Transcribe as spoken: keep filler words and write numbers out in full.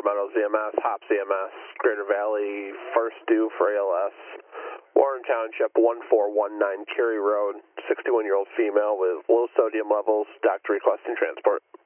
Northern Meadows E M S, Hops E M S, Greater Valley, first due for A L S. Warren Township, one four one nine Cary Road, sixty-one-year-old female with low sodium levels, doctor requesting transport.